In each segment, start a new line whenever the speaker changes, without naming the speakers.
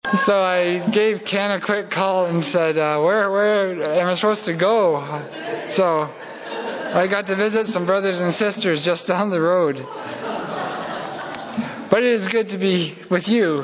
So I gave Ken a quick call and said, where am I supposed to go? So I got to visit some brothers and sisters just down the road. But it is good to be with you.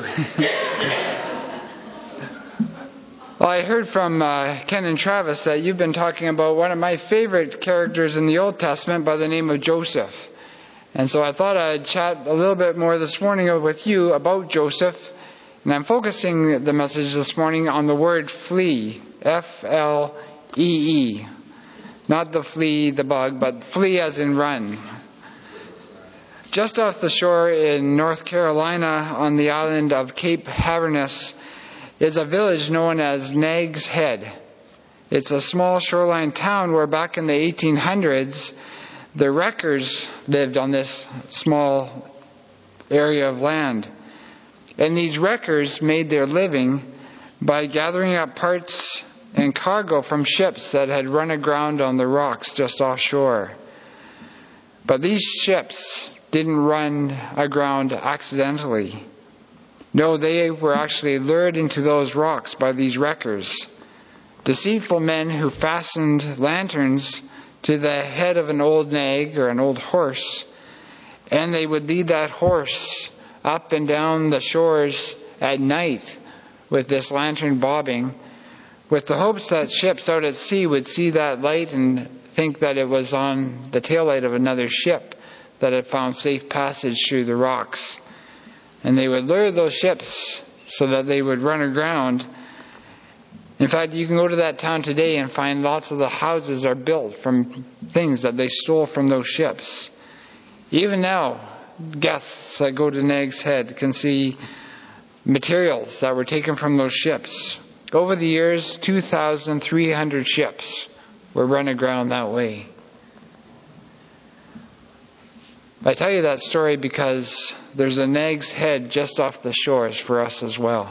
Well, I heard from Ken and Travis that you've been talking about one of my favorite characters in the Old Testament by the name of Joseph. And so I thought I'd chat a little bit more this morning with you about Joseph. And I'm focusing the message this morning on the word flee, F-L-E-E. Not the flea, the bug, but flee as in run. Just off the shore in North Carolina on the island of Cape Haverness is a village known as Nags Head. It's a small shoreline town where back in the 1800s, the wreckers lived on this small area of land. And these wreckers made their living by gathering up parts and cargo from ships that had run aground on the rocks just offshore. But these ships didn't run aground accidentally. No, they were actually lured into those rocks by these wreckers. Deceitful men who fastened lanterns to the head of an old nag or an old horse, and they would lead that horse up and down the shores at night with this lantern bobbing, with the hopes that ships out at sea would see that light and think that it was on the taillight of another ship that had found safe passage through the rocks. And they would lure those ships so that they would run aground. In fact, you can go to that town today and find lots of the houses are built from things that they stole from those ships. Even now, guests that go to Nags Head can see materials that were taken from those ships. Over the years, 2,300 ships were run aground that way. I tell you that story because there's a Nags Head just off the shores for us as well.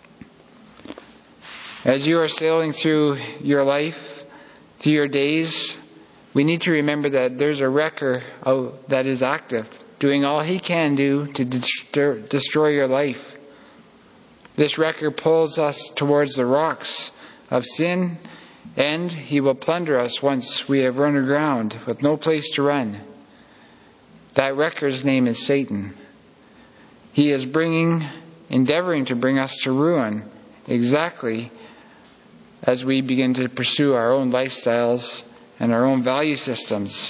As you are sailing through your life, through your days, we need to remember that there's a wrecker that is active, doing all he can do to destroy your life. This wrecker pulls us towards the rocks of sin, and he will plunder us once we have run aground with no place to run. That wrecker's name is Satan. He is endeavoring to bring us to ruin, exactly as we begin to pursue our own lifestyles and our own value systems.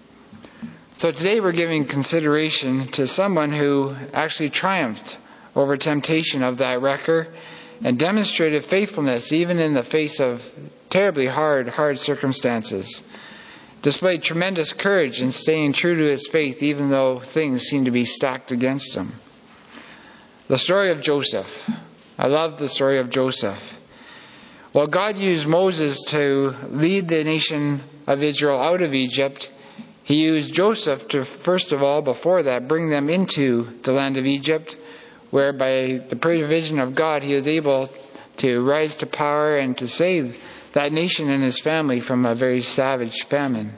So today we're giving consideration to someone who actually triumphed over temptation of that wrecker and demonstrated faithfulness even in the face of terribly hard circumstances. Displayed tremendous courage in staying true to his faith even though things seemed to be stacked against him. The story of Joseph. I love the story of Joseph. Well, God used Moses to lead the nation of Israel out of Egypt. He used Joseph to, first of all, before that, bring them into the land of Egypt, where by the provision of God, he was able to rise to power and to save that nation and his family from a very savage famine.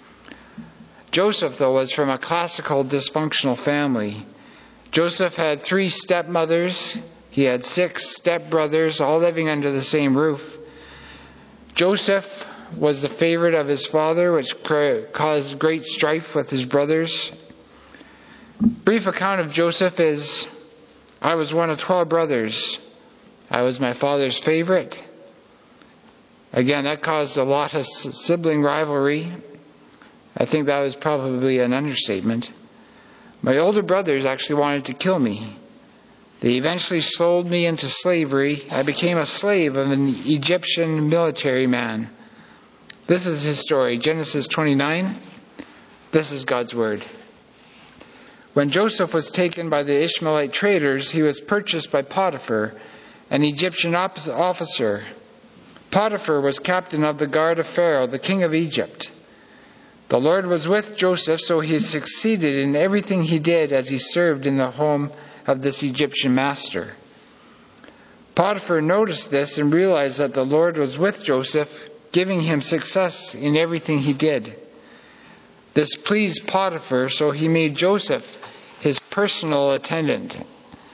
Joseph, though, was from a classical dysfunctional family. Joseph had 3 stepmothers. He had 6 stepbrothers, all living under the same roof. Joseph was the favorite of his father, which caused great strife with his brothers. Brief account of Joseph is, I was one of 12 brothers. I was my father's favorite. Again, that caused a lot of sibling rivalry. I think that was probably an understatement. My older brothers actually wanted to kill me. They eventually sold me into slavery. I became a slave of an Egyptian military man. This is his story, Genesis 29. This is God's word. When Joseph was taken by the Ishmaelite traders, he was purchased by Potiphar, an Egyptian officer. Potiphar was captain of the guard of Pharaoh, the king of Egypt. The Lord was with Joseph, so he succeeded in everything he did as he served in the home of this Egyptian master. Potiphar noticed this and realized that the Lord was with Joseph, giving him success in everything he did. This pleased Potiphar, so he made Joseph his personal attendant.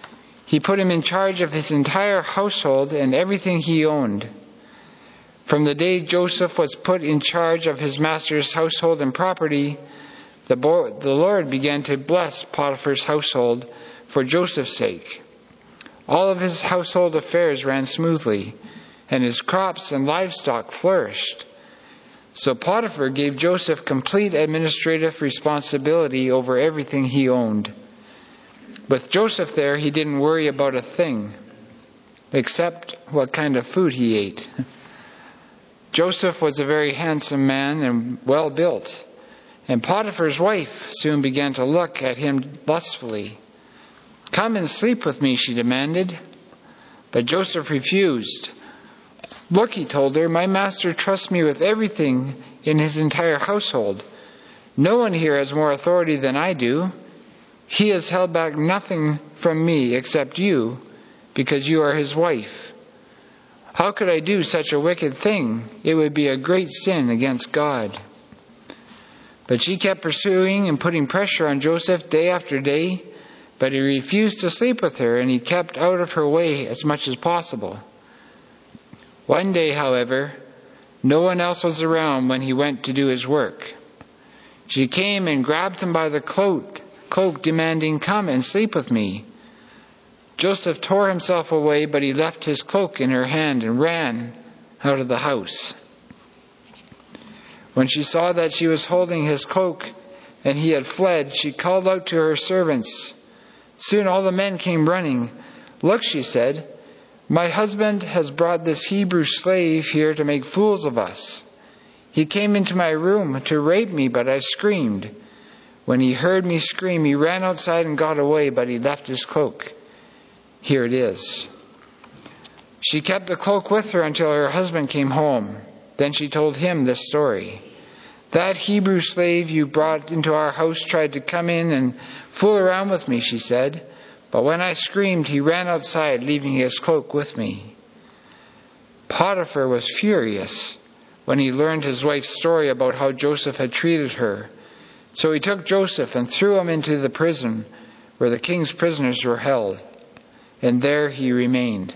He put him in charge of his entire household and everything he owned. From the day Joseph was put in charge of his master's household and property, the Lord began to bless Potiphar's household for Joseph's sake. All of his household affairs ran smoothly, and his crops and livestock flourished. So Potiphar gave Joseph complete administrative responsibility over everything he owned. With Joseph there, he didn't worry about a thing, except what kind of food he ate. Joseph was a very handsome man and well built, and Potiphar's wife soon began to look at him lustfully. "Come and sleep with me," she demanded. But Joseph refused. "Look," he told her, "my master trusts me with everything in his entire household. No one here has more authority than I do. He has held back nothing from me except you, because you are his wife. How could I do such a wicked thing? It would be a great sin against God." But she kept pursuing and putting pressure on Joseph day after day, but he refused to sleep with her, and he kept out of her way as much as possible. One day, however, no one else was around when he went to do his work. She came and grabbed him by the cloak, demanding, "Come and sleep with me." Joseph tore himself away, but he left his cloak in her hand and ran out of the house. When she saw that she was holding his cloak and he had fled, she called out to her servants. Soon all the men came running. "Look," she said, "my husband has brought this Hebrew slave here to make fools of us. He came into my room to rape me, but I screamed. When he heard me scream, he ran outside and got away, but he left his cloak. Here it is." She kept the cloak with her until her husband came home. Then she told him this story. "That Hebrew slave you brought into our house tried to come in and fool around with me," she said. "But when I screamed, he ran outside, leaving his cloak with me." Potiphar was furious when he learned his wife's story about how Joseph had treated her. So he took Joseph and threw him into the prison where the king's prisoners were held, and there he remained.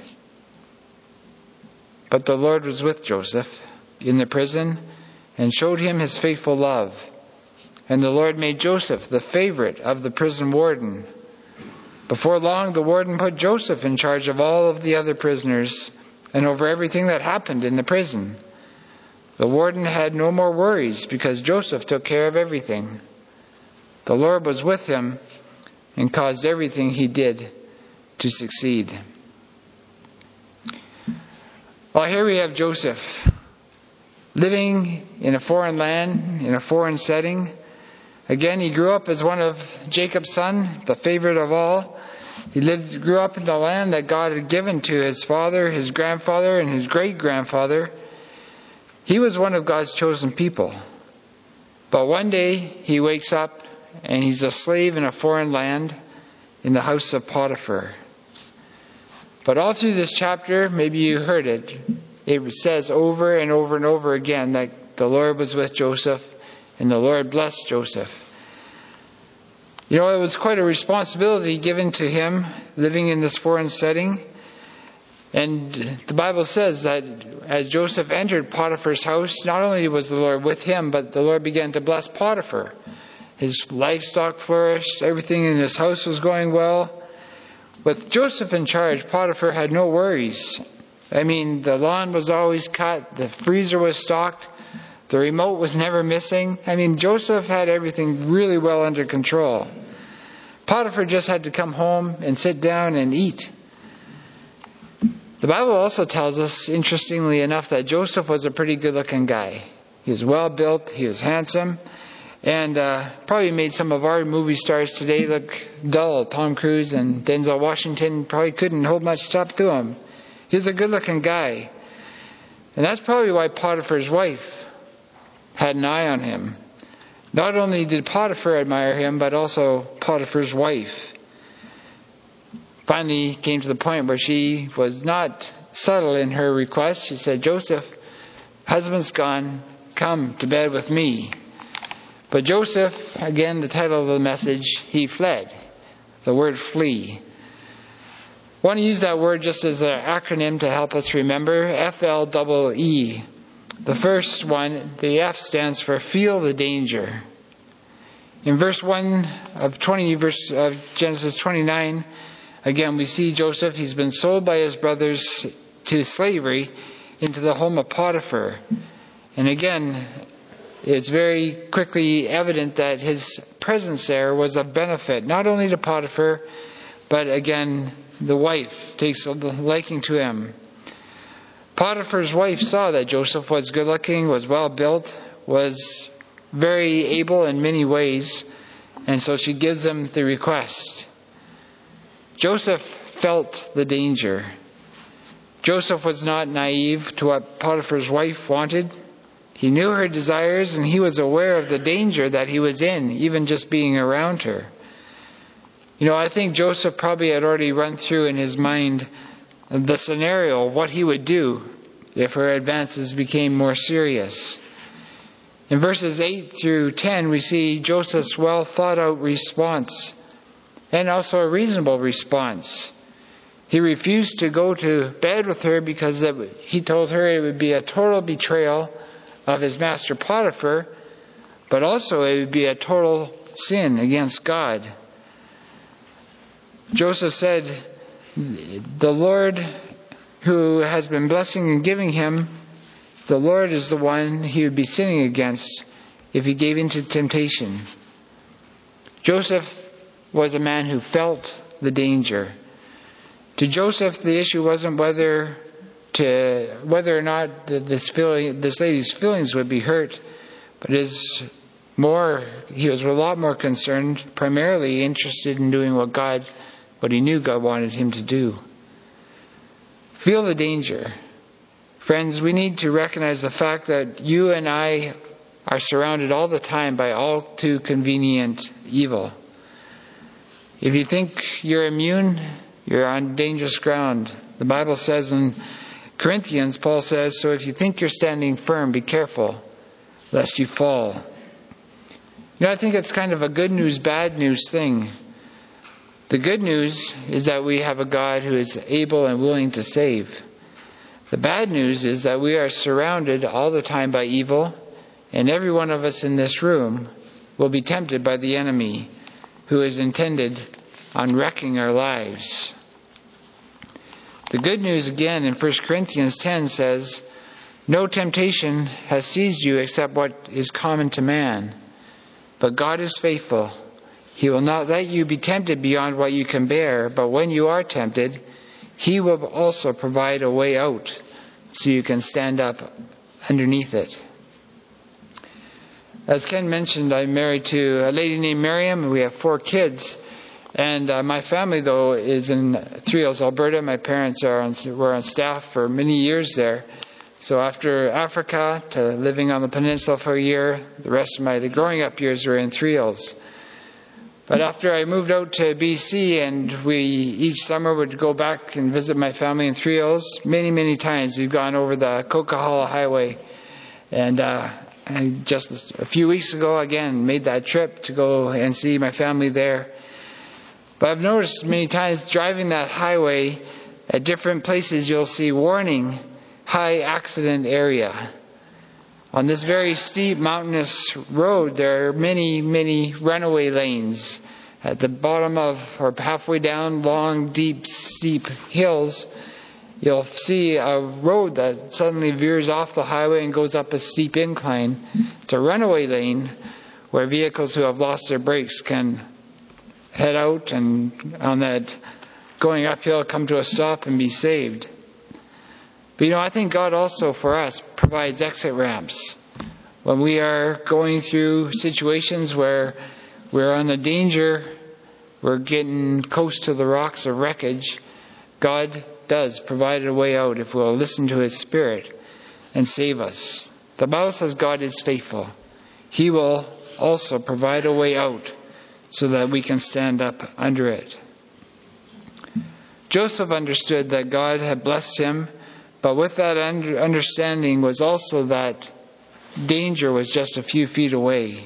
But the Lord was with Joseph in the prison and showed him his faithful love. And the Lord made Joseph the favorite of the prison warden. Before long, the warden put Joseph in charge of all of the other prisoners and over everything that happened in the prison. The warden had no more worries because Joseph took care of everything. The Lord was with him and caused everything he did to succeed. Well, here we have Joseph living in a foreign land, in a foreign setting. Again, he grew up as one of Jacob's sons, the favorite of all. He grew up in the land that God had given to his father, his grandfather, and his great-grandfather. He was one of God's chosen people. But one day, he wakes up and he's a slave in a foreign land in the house of Potiphar. But all through this chapter, maybe you heard it, it says over and over and over again that the Lord was with Joseph and the Lord blessed Joseph. You know, it was quite a responsibility given to him living in this foreign setting. And the Bible says that as Joseph entered Potiphar's house, not only was the Lord with him, but the Lord began to bless Potiphar. His livestock flourished, everything in his house was going well. With Joseph in charge, Potiphar had no worries. I mean, the lawn was always cut, the freezer was stocked, the remote was never missing. I mean, Joseph had everything really well under control. Potiphar just had to come home and sit down and eat. The Bible also tells us, interestingly enough, that Joseph was a pretty good-looking guy. He was well built, he was handsome, and probably made some of our movie stars today look dull. Tom Cruise and Denzel Washington probably couldn't hold much up to him. He was a good-looking guy. And that's probably why Potiphar's wife had an eye on him. Not only did Potiphar admire him, but also Potiphar's wife. Finally came to the point where she was not subtle in her request. She said, "Joseph, husband's gone, come to bed with me." But Joseph, again the title of the message, he fled. The word flee. I want to use that word just as an acronym to help us remember. FLEE. The first one, the F, stands for feel the danger. In verse 1 of Genesis 29, again we see Joseph. He's been sold by his brothers to slavery into the home of Potiphar. And again, it's very quickly evident that his presence there was a benefit, not only to Potiphar, but again, the wife takes a liking to him. Potiphar's wife saw that Joseph was good looking, was well built, was very able in many ways, and so she gives him the request. Joseph felt the danger. Joseph was not naive to what Potiphar's wife wanted. He knew her desires, and he was aware of the danger that he was in, even just being around her. I think Joseph probably had already run through in his mind the scenario of what he would do if her advances became more serious. In verses 8 through 10, we see Joseph's well thought out response, and also a reasonable response. He refused to go to bed with her because he told her it would be a total betrayal of his master Potiphar, but also it would be a total sin against God. Joseph said, the Lord who has been blessing and giving him, the Lord is the one he would be sinning against if he gave in to temptation. Joseph was a man who felt the danger. To Joseph, the issue wasn't whether or not this lady's feelings would be hurt, but he was a lot more concerned, primarily interested in doing what he knew God wanted him to do. Feel the danger. Friends, we need to recognize the fact that you and I are surrounded all the time by all too convenient evil. If you think you're immune, you're on dangerous ground. The Bible says in Corinthians, Paul says, so if you think you're standing firm, be careful lest you fall. I think it's kind of a good news, bad news thing. The good news is that we have a God who is able and willing to save. The bad news is that we are surrounded all the time by evil, and every one of us in this room will be tempted by the enemy who is intended on wrecking our lives. The good news again in 1 Corinthians 10 says, no temptation has seized you except what is common to man. But God is faithful. He will not let you be tempted beyond what you can bear, but when you are tempted, He will also provide a way out so you can stand up underneath it. As Ken mentioned, I'm married to a lady named Miriam. We have 4 kids. And my family, though, is in Three Hills, Alberta. My parents were on staff for many years there. So after Africa, to living on the peninsula for a year, the rest of the growing up years were in Three Hills. But after I moved out to BC, and we each summer would go back and visit my family in Three Hills, many times we've gone over the Coquihalla Highway. And I just a few weeks ago, again, made that trip to go and see my family there. But I've noticed many times driving that highway, at different places you'll see warning, high accident area. On this very steep mountainous road, there are many runaway lanes. At the bottom of, or halfway down long, deep, steep hills, you'll see a road that suddenly veers off the highway and goes up a steep incline. It's a runaway lane where vehicles who have lost their brakes can head out and on that going uphill come to a stop and be saved. But I think God also for us provides exit ramps. When we are going through situations where we're on a danger, we're getting close to the rocks of wreckage, God does provide a way out if we'll listen to His Spirit and save us. The Bible says God is faithful. He will also provide a way out so that we can stand up under it. Joseph understood that God had blessed him, but with that understanding was also that danger was just a few feet away.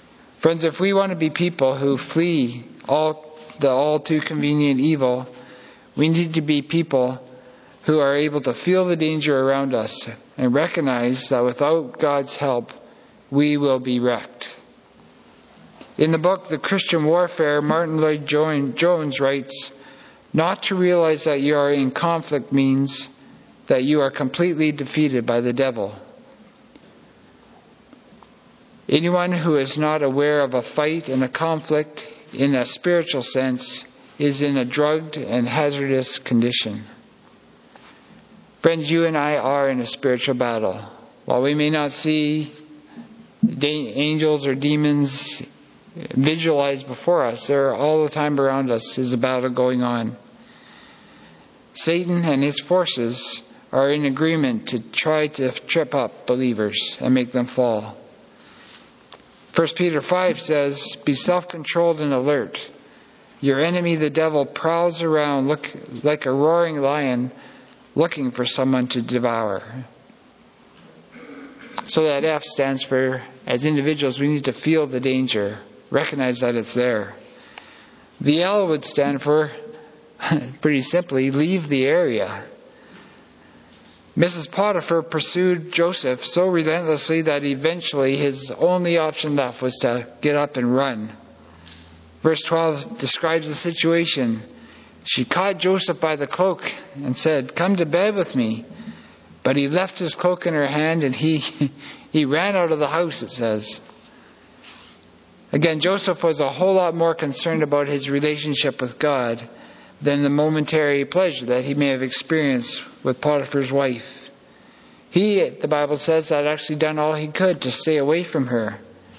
Friends, if we want to be people who flee all too convenient evil, We need to be people who are able to feel the danger around us and recognize that without God's help, we will be wrecked. In the book, The Christian Warfare, Martin Lloyd-Jones writes, "Not to realize that you are in conflict means that you are completely defeated by the devil. Anyone who is not aware of a fight and a conflict in a spiritual sense is in a drugged and hazardous condition." Friends, you and I are in a spiritual battle. While we may not see angels or demons visualized before us, they're all the time around us is a battle going on. Satan and his forces are in agreement to try to trip up believers and make them fall. 1 Peter 5 says, "Be self-controlled and alert. Your enemy, the devil, prowls around like a roaring lion looking for someone to devour." So that F stands for, as individuals, we need to feel the danger, recognize that it's there. The L would stand for, pretty simply, leave the area. Mrs. Potiphar pursued Joseph so relentlessly that eventually his only option left was to get up and run. Verse 12 describes the situation. She caught Joseph by the cloak and said, "Come to bed with me." But he left his cloak in her hand and he ran out of the house, it says. Again, Joseph was a whole lot more concerned about his relationship with God than the momentary pleasure that he may have experienced with Potiphar's wife. He, the Bible says, had actually done all he could to stay away from her.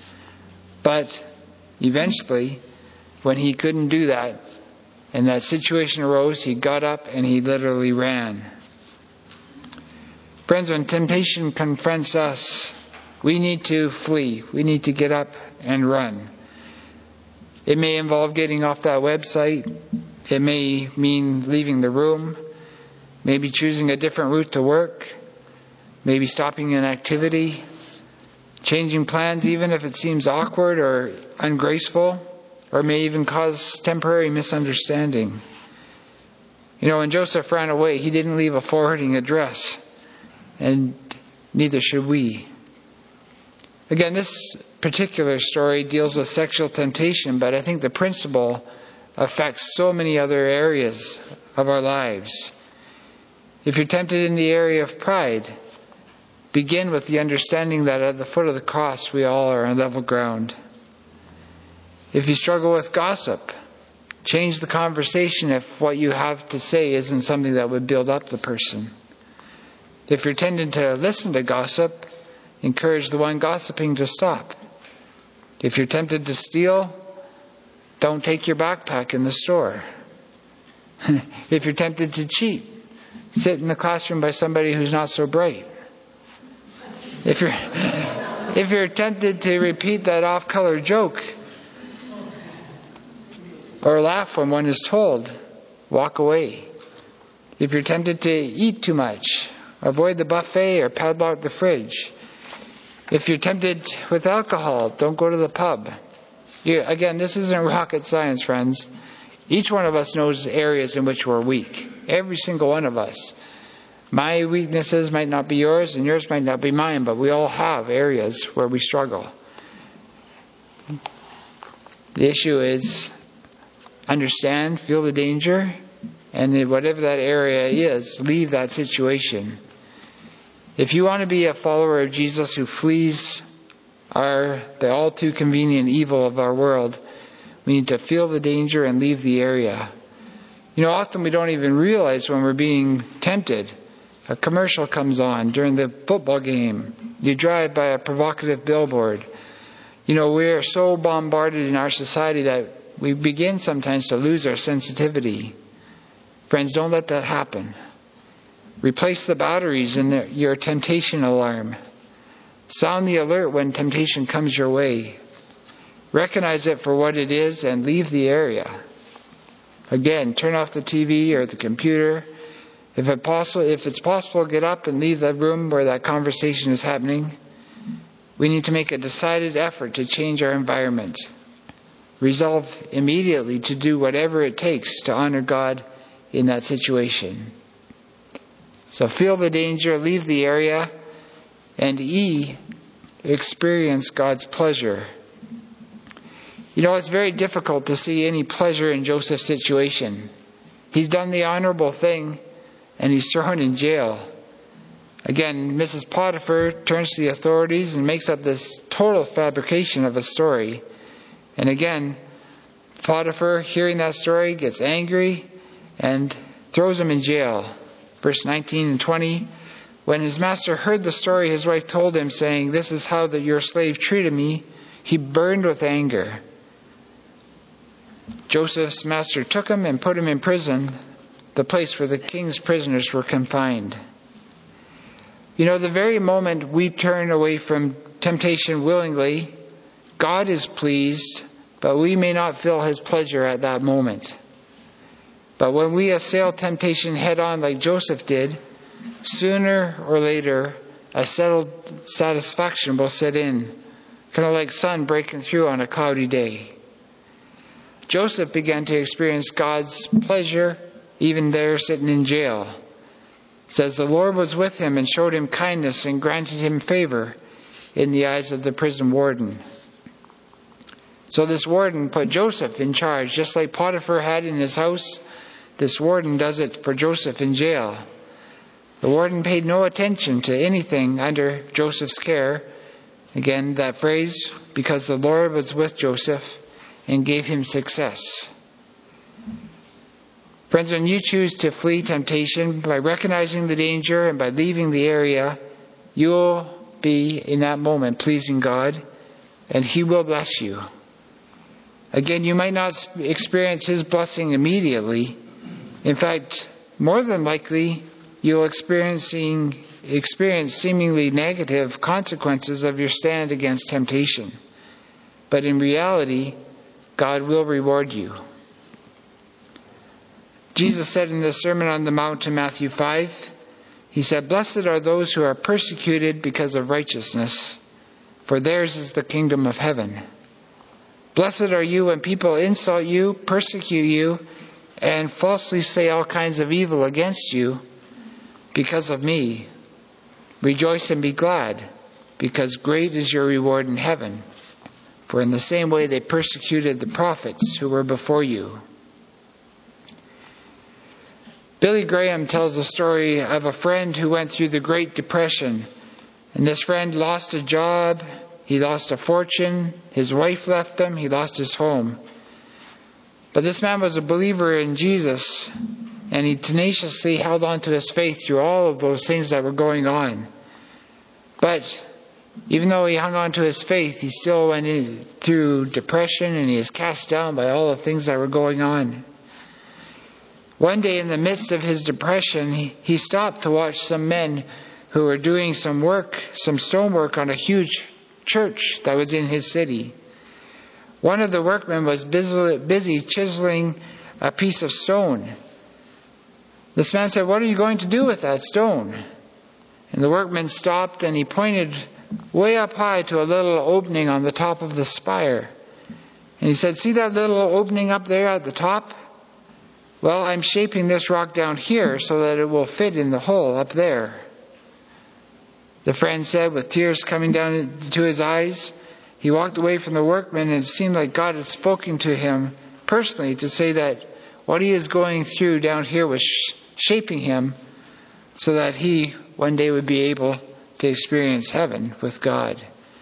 But eventually, when he couldn't do that, and that situation arose, he got up and he literally ran. Friends, when temptation confronts us, we need to flee. We need to get up and run. It may involve getting off that website. It may mean leaving the room. Maybe choosing a different route to work. Maybe stopping an activity. Changing plans even if it seems awkward or ungraceful. Or may even cause temporary misunderstanding. When Joseph ran away, he didn't leave a forwarding address. And neither should we. Again, this particular story deals with sexual temptation, but I think the principle affects so many other areas of our lives. If you're tempted in the area of pride, begin with the understanding that at the foot of the cross we all are on level ground. If you struggle with gossip, change the conversation if what you have to say isn't something that would build up the person. If you're tending to listen to gossip, encourage the one gossiping to stop. If you're tempted to steal, don't take your backpack in the store. If you're tempted to cheat, sit in the classroom by somebody who's not so bright. If you're tempted to repeat that off-color joke or laugh when one is told, walk away. If you're tempted to eat too much, avoid the buffet or padlock the fridge. If you're tempted with alcohol, don't go to the pub. Again, this isn't rocket science, friends. Each one of us knows areas in which we're weak. Every single one of us. My weaknesses might not be yours and yours might not be mine, but we all have areas where we struggle. The issue is understand, feel the danger, and whatever that area is, leave that situation. If you want to be a follower of Jesus who flees the all too convenient evil of our world, we need to feel the danger and leave the area. Often we don't even realize when we're being tempted. A commercial comes on during the football game. You drive by a provocative billboard. We're so bombarded in our society that we begin sometimes to lose our sensitivity. Friends, don't let that happen. Replace the batteries in your temptation alarm. Sound the alert when temptation comes your way. Recognize it for what it is and leave the area. Again, turn off the TV or the computer. If it's possible, get up and leave the room where that conversation is happening. We need to make a decided effort to change our environment. Resolve immediately to do whatever it takes to honor God in that situation. So feel the danger, leave the area, and E, experience God's pleasure. You know, it's very difficult to see any pleasure in Joseph's situation. He's done the honorable thing, and he's thrown in jail. Again, Mrs. Potiphar turns to the authorities and makes up this total fabrication of a story. And again, Potiphar, hearing that story, gets angry and throws him in jail. Verse 19 and 20, when his master heard the story his wife told him, saying, "This is how that your slave treated me," he burned with anger. Joseph's master took him and put him in prison, the place where the king's prisoners were confined. You know, the very moment we turn away from temptation willingly, God is pleased, but we may not feel his pleasure at that moment. But when we assail temptation head on like Joseph did, sooner or later a settled satisfaction will set in, kind of like sun breaking through on a cloudy day. Joseph began to experience God's pleasure even there sitting in jail. It says the Lord was with him and showed him kindness and granted him favor in the eyes of the prison warden. So this warden put Joseph in charge, just like Potiphar had in his house. This warden does it for Joseph in jail. The warden paid no attention to anything under Joseph's care. Again, that phrase, because the Lord was with Joseph and gave him success. Friends, when you choose to flee temptation by recognizing the danger and by leaving the area, you will be in that moment pleasing God, and he will bless you. Again, you might not experience his blessing immediately. In fact, more than likely, you'll experience seemingly negative consequences of your stand against temptation. But in reality, God will reward you. Jesus said in the Sermon on the Mount in Matthew 5, he said, "Blessed are those who are persecuted because of righteousness, for theirs is the kingdom of heaven. Blessed are you when people insult you, persecute you, and falsely say all kinds of evil against you because of me. Rejoice and be glad, because great is your reward in heaven. For in the same way they persecuted the prophets who were before you." Billy Graham tells the story of a friend who went through the Great Depression. And this friend lost a job, he lost a fortune, his wife left him, he lost his home. But this man was a believer in Jesus, and he tenaciously held on to his faith through all of those things that were going on. But even though he hung on to his faith, he still went through depression, and he was cast down by all the things that were going on. One day in the midst of his depression, he stopped to watch some men who were doing some work, some stonework on a huge church that was in his city. One of the workmen was busy chiseling a piece of stone. This man said, "What are you going to do with that stone?" And the workman stopped and he pointed way up high to a little opening on the top of the spire. And he said, "See that little opening up there at the top? Well, I'm shaping this rock down here so that it will fit in the hole up there." The friend said, with tears coming down to his eyes, he walked away from the workman, and it seemed like God had spoken to him personally to say that what he is going through down here was shaping him so that he one day would be able to experience heaven with God.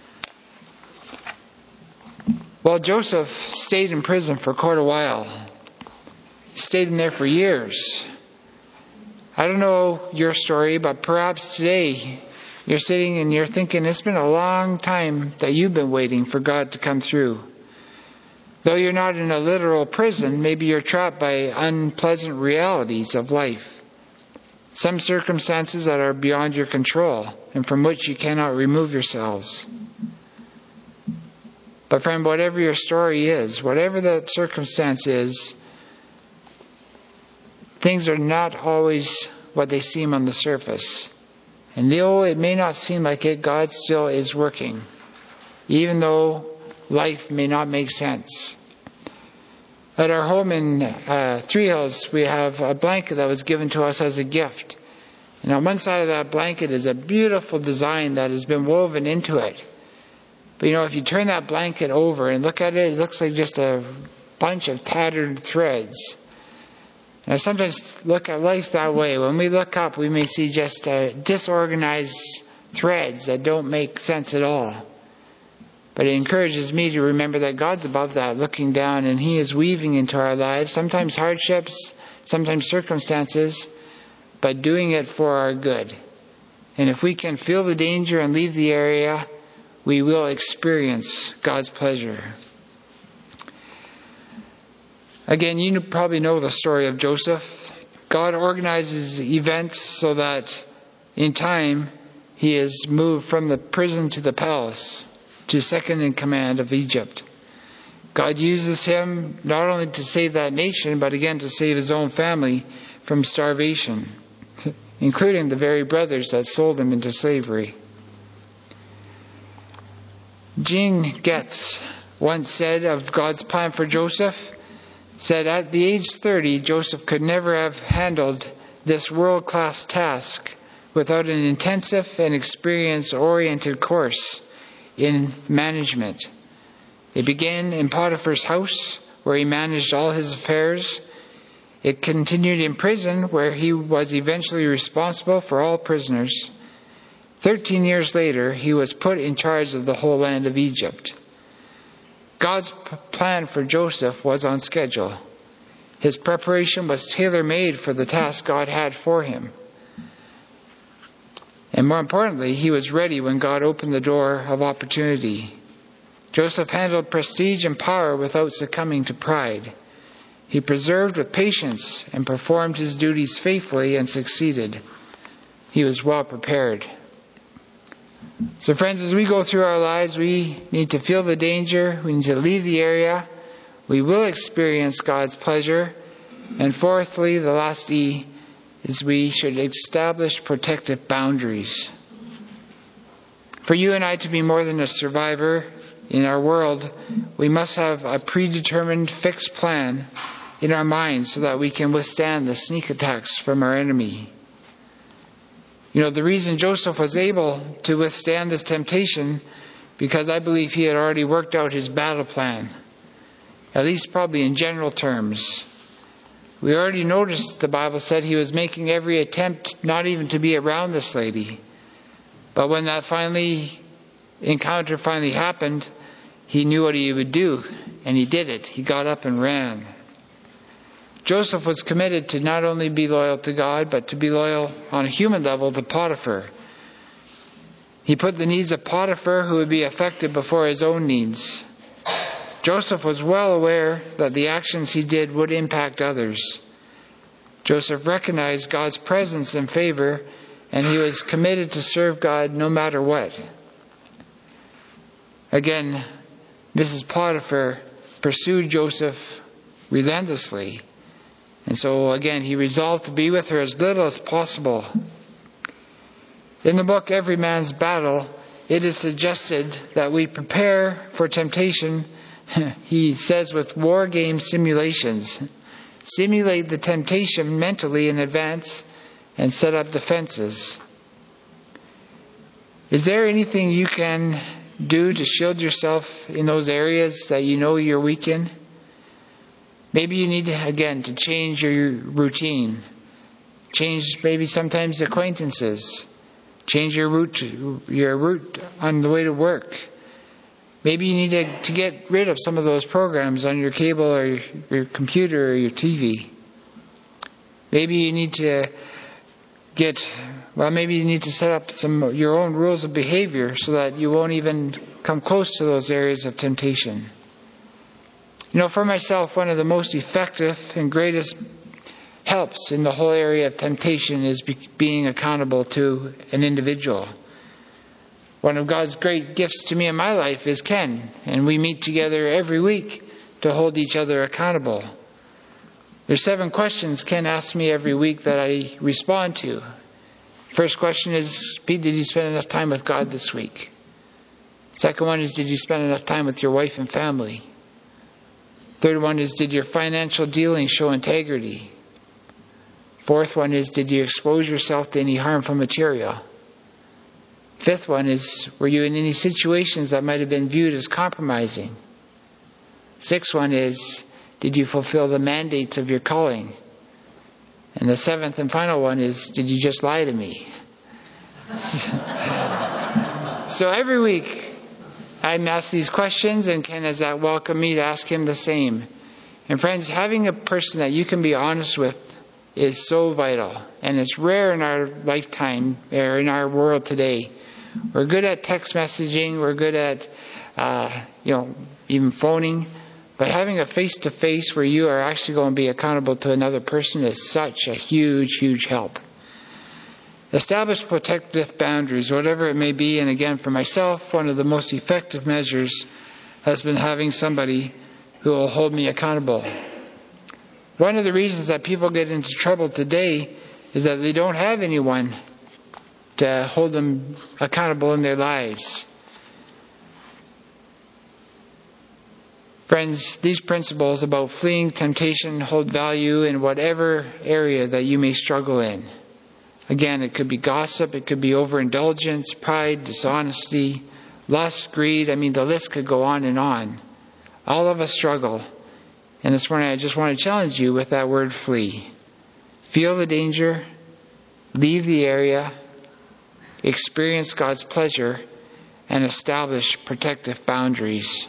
Well, Joseph stayed in prison for quite a while. He stayed in there for years. I don't know your story, but perhaps today you're sitting and you're thinking it's been a long time that you've been waiting for God to come through. Though you're not in a literal prison, maybe you're trapped by unpleasant realities of life. Some circumstances that are beyond your control and from which you cannot remove yourselves. But friend, whatever your story is, whatever that circumstance is, things are not always what they seem on the surface. And though it may not seem like it, God still is working, even though life may not make sense. At our home in Three Hills, we have a blanket that was given to us as a gift. And on one side of that blanket is a beautiful design that has been woven into it. But if you turn that blanket over and look at it, it looks like just a bunch of tattered threads. And I sometimes look at life that way. When we look up, we may see just disorganized threads that don't make sense at all. But it encourages me to remember that God's above that, looking down, and He is weaving into our lives, sometimes hardships, sometimes circumstances, but doing it for our good. And if we can feel the danger and leave the area, we will experience God's pleasure. Again, you probably know the story of Joseph. God organizes events so that in time he is moved from the prison to the palace, to second in command of Egypt. God uses him not only to save that nation, but again to save his own family from starvation, including the very brothers that sold him into slavery. Jean Getz once said of God's plan for Joseph, said at the age 30, Joseph could never have handled this world-class task without an intensive and experience-oriented course in management. It began in Potiphar's house, where he managed all his affairs. It continued in prison, where he was eventually responsible for all prisoners. 13 years later, he was put in charge of the whole land of Egypt. God's plan for Joseph was on schedule. His preparation was tailor-made for the task God had for him. And more importantly, he was ready when God opened the door of opportunity. Joseph handled prestige and power without succumbing to pride. He preserved with patience and performed his duties faithfully and succeeded. He was well prepared. So friends, as we go through our lives, we need to feel the danger. We need to leave the area. We will experience God's pleasure. And fourthly, the last E, is we should establish protective boundaries. For you and I to be more than a survivor in our world, we must have a predetermined, fixed plan in our minds so that we can withstand the sneak attacks from our enemy. The reason Joseph was able to withstand this temptation, because I believe he had already worked out his battle plan, at least probably in general terms. We already noticed the Bible said he was making every attempt not even to be around this lady. But when that encounter finally happened, he knew what he would do, and he did it. He got up and ran. Joseph was committed to not only be loyal to God, but to be loyal on a human level to Potiphar. He put the needs of Potiphar, who would be affected, before his own needs. Joseph was well aware that the actions he did would impact others. Joseph recognized God's presence and favor, and he was committed to serve God no matter what. Again, Mrs. Potiphar pursued Joseph relentlessly. And so again, he resolved to be with her as little as possible. In the book, Every Man's Battle, it is suggested that we prepare for temptation, he says, with war game simulations. Simulate the temptation mentally in advance and set up defenses. Is there anything you can do to shield yourself in those areas that you know you're weak in? Maybe you need to change your routine. Change maybe sometimes acquaintances. Change your route on the way to work. Maybe you need to get rid of some of those programs on your cable or your computer or your TV. Maybe you need to set up your own rules of behavior so that you won't even come close to those areas of temptation. For myself, one of the most effective and greatest helps in the whole area of temptation is being accountable to an individual. One of God's great gifts to me in my life is Ken, and we meet together every week to hold each other accountable. There's 7 questions Ken asks me every week that I respond to. First question is, Pete, did you spend enough time with God this week? Second one is, did you spend enough time with your wife and family? Third one is, did your financial dealings show integrity? Fourth one is, did you expose yourself to any harmful material? Fifth one is, were you in any situations that might have been viewed as compromising? Sixth one is, did you fulfill the mandates of your calling? And the seventh and final one is, did you just lie to me? So every week I'm asked these questions, and Ken has welcomed me to ask him the same. And friends, having a person that you can be honest with is so vital. And it's rare in our lifetime, or in our world today. We're good at text messaging. We're good at, even phoning. But having a face-to-face where you are actually going to be accountable to another person is such a huge, huge help. Establish protective boundaries, whatever it may be. And again, for myself, one of the most effective measures has been having somebody who will hold me accountable. One of the reasons that people get into trouble today is that they don't have anyone to hold them accountable in their lives. Friends, these principles about fleeing temptation hold value in whatever area that you may struggle in. Again, it could be gossip, it could be overindulgence, pride, dishonesty, lust, greed. The list could go on and on. All of us struggle. And this morning I just want to challenge you with that word flee. Feel the danger, leave the area, experience God's pleasure, and establish protective boundaries.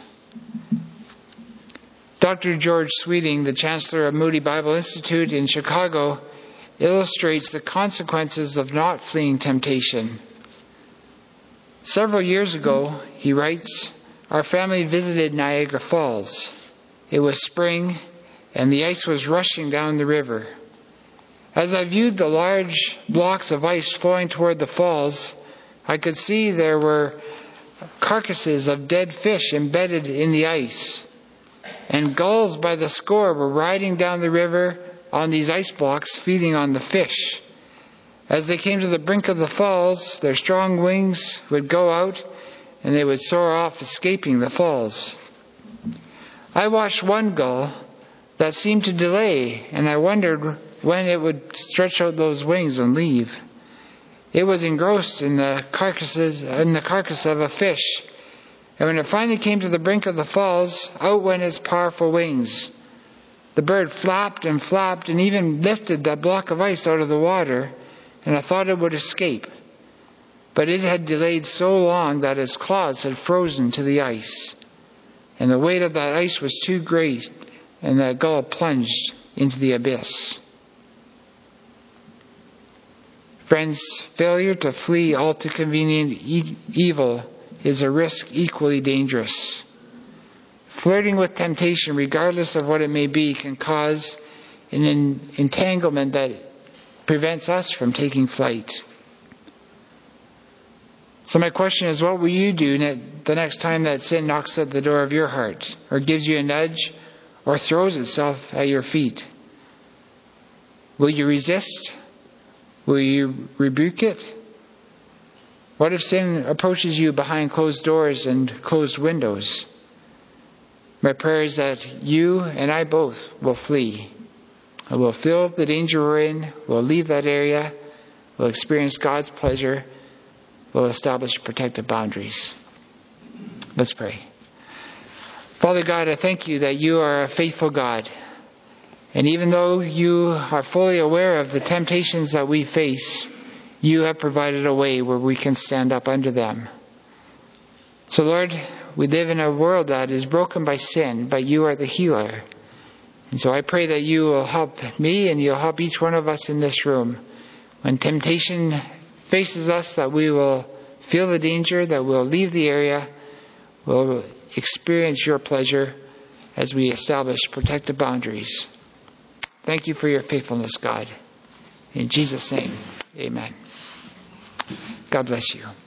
Dr. George Sweeting, the Chancellor of Moody Bible Institute in Chicago, illustrates the consequences of not fleeing temptation. Several years ago, he writes, our family visited Niagara Falls. It was spring, and the ice was rushing down the river. As I viewed the large blocks of ice flowing toward the falls, I could see there were carcasses of dead fish embedded in the ice. And gulls by the score were riding down the river on these ice blocks, feeding on the fish. As they came to the brink of the falls, their strong wings would go out and they would soar off, escaping the falls. I watched one gull that seemed to delay, and I wondered when it would stretch out those wings and leave. It was engrossed in the carcass of a fish, and when it finally came to the brink of the falls, out went its powerful wings. The bird flapped and even lifted that block of ice out of the water, and I thought it would escape. But it had delayed so long that its claws had frozen to the ice, and the weight of that ice was too great, and the gull plunged into the abyss. Friends, failure to flee all too convenient evil is a risk equally dangerous. Flirting with temptation, regardless of what it may be, can cause an entanglement that prevents us from taking flight. So my question is, what will you do the next time that sin knocks at the door of your heart, or gives you a nudge, or throws itself at your feet? Will you resist? Will you rebuke it? What if sin approaches you behind closed doors and closed windows? My prayer is that you and I both will flee. And we'll feel the danger we're in. We'll leave that area. We'll experience God's pleasure. We'll establish protective boundaries. Let's pray. Father God, I thank you that you are a faithful God. And even though you are fully aware of the temptations that we face, you have provided a way where we can stand up under them. So Lord, we live in a world that is broken by sin, but you are the healer. And so I pray that you will help me and you'll help each one of us in this room. When temptation faces us, that we will feel the danger, that we'll leave the area, we'll experience your pleasure as we establish protective boundaries. Thank you for your faithfulness, God. In Jesus' name, amen. God bless you.